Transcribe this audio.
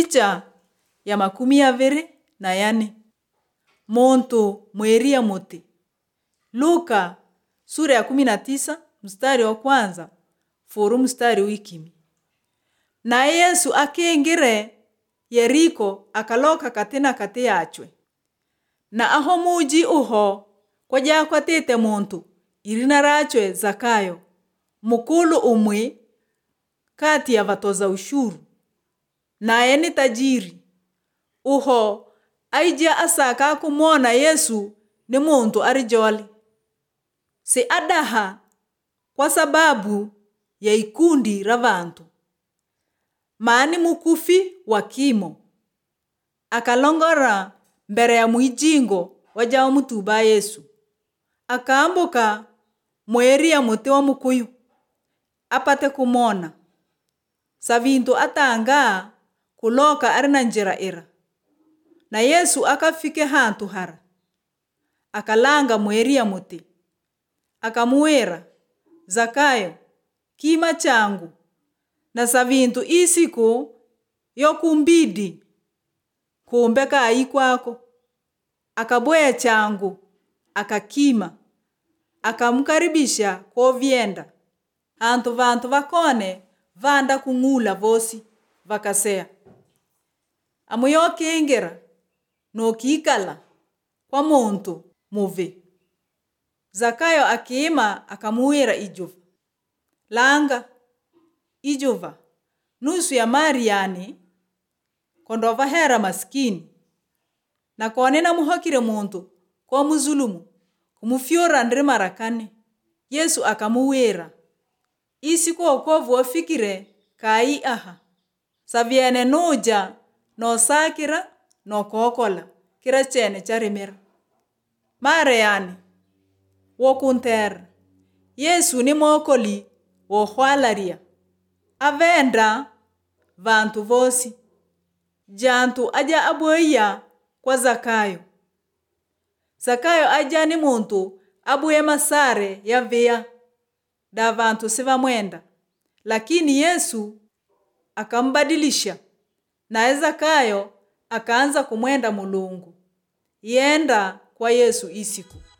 Picha ya 24 muntu mweria muti. Luka sura ya 19 mstari wa kwanza furu mstari wikimi. Na Yesu akingire Yeriko akaloka katina kati yachwe. Na aho muji uho kwa kwatite muntu irina rachwe Zakayo, mukulu umwi kati ya vatoza ushuru. Naye ni tajiri. Uho aija asaka kumwona Yesu ni muntu arijoli. Si adaha kwa sababu ya ikundi la vantu. Maani mukufi wa kimo. Akalongora mbere ya mwijingo wajao mutuba Yesu. Akaambuka mweri ya muti wa mukuyu. Apate kumona. Savintu atanga kuloka arina njira ira. Na Yesu akafike hantu hara. Akalanga mweri ya muti. Akamuwera, Zakayo, kima changu. Na savintu isiku yokumbidi kumbeka aikwako. Akabwea changu, akakima. Akamkaribisha kwa vyenda. Hantu vantu vakone vanda kungula vosi vakasea. Amuyoke ingera no kikala kwa muntu muve. Zakayo akima akamuwira ijuva. Langa ijuva nusu ya Mariani kondova hera maskini. Na konena muhokire muntu kwa muzulumu kumufyora ndri marakane. Yesu akamuwira. Isiku okovu wafikire kai aha. Saviene nuja no sakira no kokola kira chene charimira. Mariani wokunter. Yesu ni mokoli wohwalaria. Avenda vantu vosi. Jantu aja abuya kwa Zakayo. Zakayo aja ni muntu abuye masare ya via. Da vantu siva mwenda. Lakini Yesu akambadilisha. Na Zakayo akaanza kumwenda Mulungu. Yenda kwa Yesu isiku.